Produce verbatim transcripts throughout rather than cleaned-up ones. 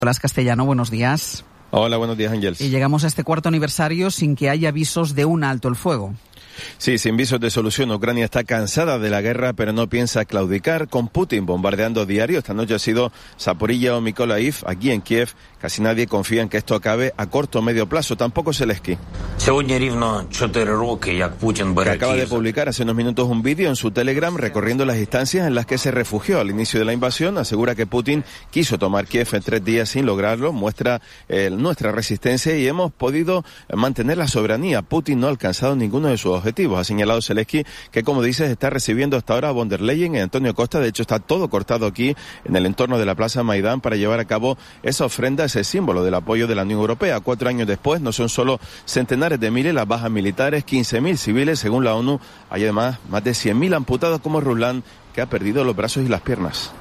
Nicolás Castellano, buenos días. Hola, buenos días, Ángels. Y llegamos a este cuarto aniversario sin que haya avisos de un alto el fuego. Sí, sin visos de solución. Ucrania está cansada de la guerra, pero no piensa claudicar, con Putin bombardeando diario. Esta noche ha sido Zaporilla o Mykolaiv, aquí en Kiev. Casi nadie confía en que esto acabe a corto o medio plazo, tampoco Zelensky, que acaba de publicar hace unos minutos un vídeo en su Telegram recorriendo las instancias en las que se refugió al inicio de la invasión. Asegura que Putin quiso tomar Kiev en tres días sin lograrlo. Muestra eh, nuestra resistencia y hemos podido mantener la soberanía. Putin no ha alcanzado ninguno de sus objetivos. Ha señalado Zelensky que, como dices, está recibiendo hasta ahora a von der Leyen y Antonio Costa. De hecho, está todo cortado aquí en el entorno de la Plaza Maidán para llevar a cabo esa ofrenda, ese símbolo del apoyo de la Unión Europea. Cuatro años después, no son solo centenares de miles las bajas militares, quince mil civiles, según la ONU. Hay además más de cien mil amputados como Ruslan, que ha perdido los brazos y las piernas.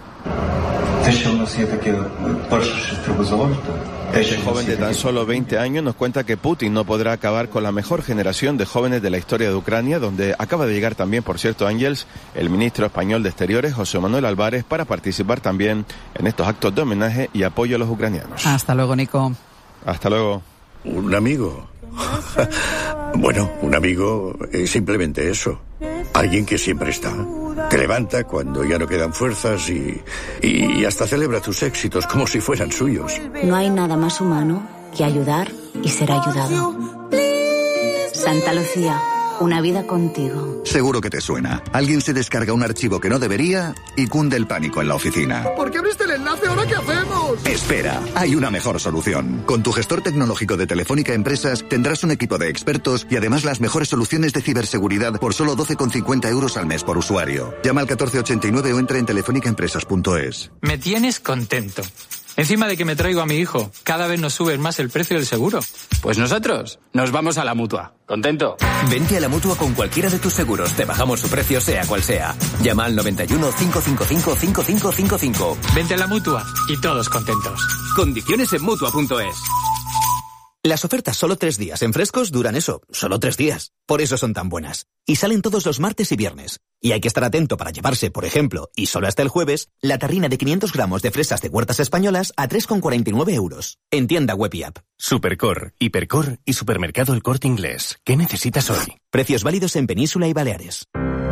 Este joven de tan solo veinte años nos cuenta que Putin no podrá acabar con la mejor generación de jóvenes de la historia de Ucrania, donde acaba de llegar también, por cierto, Ángels, el ministro español de Exteriores, José Manuel Álvarez, para participar también en estos actos de homenaje y apoyo a los ucranianos. Hasta luego, Nico. Hasta luego. Un amigo. Bueno, un amigo es simplemente eso. Alguien que siempre está. Te levanta cuando ya no quedan fuerzas y, y hasta celebra tus éxitos como si fueran suyos. No hay nada más humano que ayudar y ser ayudado. Santa Lucía, una vida contigo. Seguro que te suena. Alguien se descarga un archivo que no debería y cunde el pánico en la oficina. ¿Por qué abriste el enlace? ¿Ahora qué hacemos? Espera, hay una mejor solución. Con tu gestor tecnológico de Telefónica Empresas tendrás un equipo de expertos y además las mejores soluciones de ciberseguridad por solo doce con cincuenta euros al mes por usuario. Llama al catorce ochenta y nueve o entra en telefónica empresas punto es. Me tienes contento. Encima de que me traigo a mi hijo, cada vez nos suben más el precio del seguro. Pues nosotros nos vamos a la Mutua. ¿Contento? Vente a la Mutua con cualquiera de tus seguros. Te bajamos su precio sea cual sea. Llama al noventa y uno, cinco cinco cinco, cinco cinco cinco cinco. Vente a la Mutua y todos contentos. Condiciones en Mutua punto es. Las ofertas solo tres días en Frescos duran eso, solo tres días. Por eso son tan buenas. Y salen todos los martes y viernes. Y hay que estar atento para llevarse, por ejemplo, y solo hasta el jueves, la tarrina de quinientos gramos de fresas de Huertas Españolas a tres con cuarenta y nueve euros. En tienda web y app. Supercor, Hipercor y Supermercado El Corte Inglés. ¿Qué necesitas hoy? Precios válidos en Península y Baleares.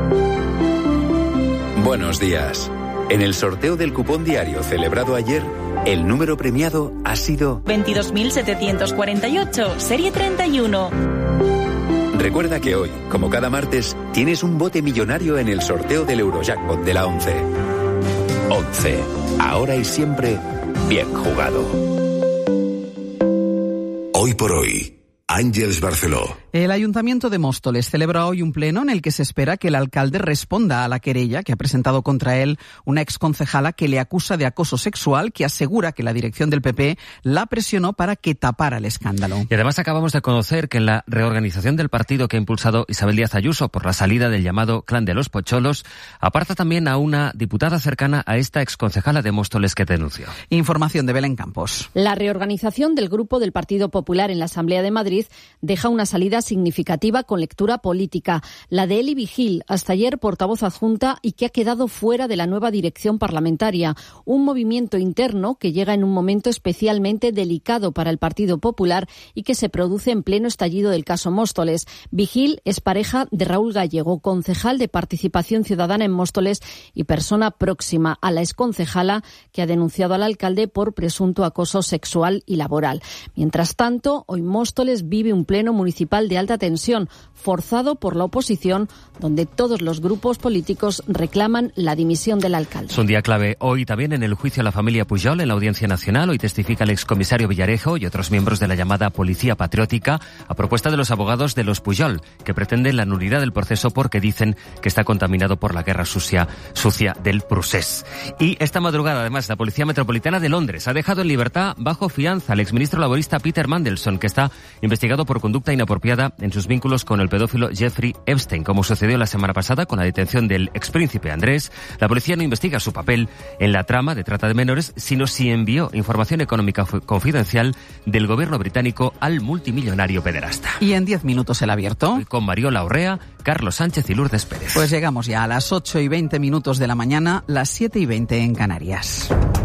Buenos días. En el sorteo del cupón diario celebrado ayer, el número premiado ha sido veintidós mil setecientos cuarenta y ocho, serie treinta y uno. Recuerda que hoy, como cada martes, tienes un bote millonario en el sorteo del Eurojackpot de la once. once. Ahora y siempre, bien jugado. Hoy por hoy, Ángels Barceló. El Ayuntamiento de Móstoles celebra hoy un pleno en el que se espera que el alcalde responda a la querella que ha presentado contra él una exconcejala que le acusa de acoso sexual, que asegura que la dirección del P P la presionó para que tapara el escándalo. Y además acabamos de conocer que en la reorganización del partido que ha impulsado Isabel Díaz Ayuso por la salida del llamado Clan de los Pocholos, aparta también a una diputada cercana a esta exconcejala de Móstoles que denunció. Información de Belén Campos. La reorganización del grupo del Partido Popular en la Asamblea de Madrid deja una salida significativa con lectura política, la de Eli Vigil, hasta ayer portavoz adjunta y que ha quedado fuera de la nueva dirección parlamentaria. Un movimiento interno que llega en un momento especialmente delicado para el Partido Popular y que se produce en pleno estallido del caso Móstoles. Vigil es pareja de Raúl Gallego, concejal de Participación Ciudadana en Móstoles y persona próxima a la exconcejala que ha denunciado al alcalde por presunto acoso sexual y laboral. Mientras tanto, hoy Móstoles vive un pleno municipal de alta tensión, forzado por la oposición, donde todos los grupos políticos reclaman la dimisión del alcalde. Es un día clave hoy también en el juicio a la familia Pujol en la Audiencia Nacional. Hoy testifica el excomisario Villarejo y otros miembros de la llamada Policía Patriótica a propuesta de los abogados de los Pujol, que pretenden la nulidad del proceso porque dicen que está contaminado por la guerra sucia, sucia del Prusés. Y esta madrugada, además, la Policía Metropolitana de Londres ha dejado en libertad bajo fianza al exministro laborista Peter Mandelson, que está investigado por conducta inapropiada en sus vínculos con el pedófilo Jeffrey Epstein. Como sucedió la semana pasada con la detención del expríncipe Andrés, la policía no investiga su papel en la trama de trata de menores, sino si envió información económica confidencial del gobierno británico al multimillonario pederasta. Y en diez minutos el abierto. Hoy con Mariola Urrea, Carlos Sánchez y Lourdes Pérez. Pues llegamos ya a las ocho y veinte minutos de la mañana, las siete y veinte en Canarias.